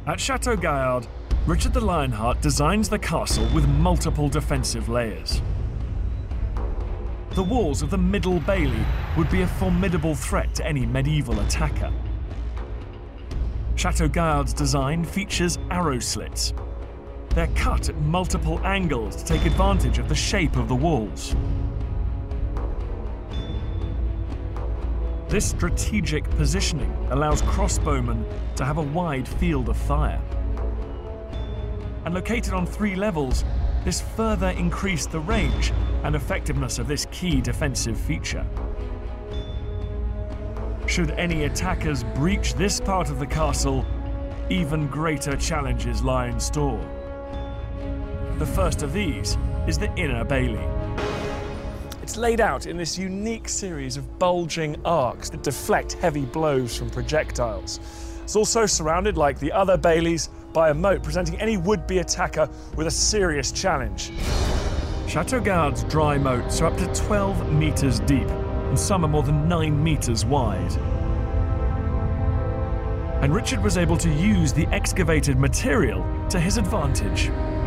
At Chateau Gaillard, Richard the Lionheart designs the castle with multiple defensive layers. The walls of the Middle Bailey would be a formidable threat to any medieval attacker. Chateau Gaillard's design features arrow slits. They're cut at multiple angles to take advantage of the shape of the walls. This strategic positioning allows crossbowmen to have a wide field of fire. And located on 3 levels, this further increased the range and effectiveness of this key defensive feature. Should any attackers breach this part of the castle, even greater challenges lie in store. The first of these is the Inner Bailey. It's laid out in this unique series of bulging arcs that deflect heavy blows from projectiles. It's also surrounded, like the other Baileys, by a moat, presenting any would-be attacker with a serious challenge. Chateau Gaillard's dry moats are up to 12 meters deep, and some are more than 9 meters wide. And Richard was able to use the excavated material to his advantage.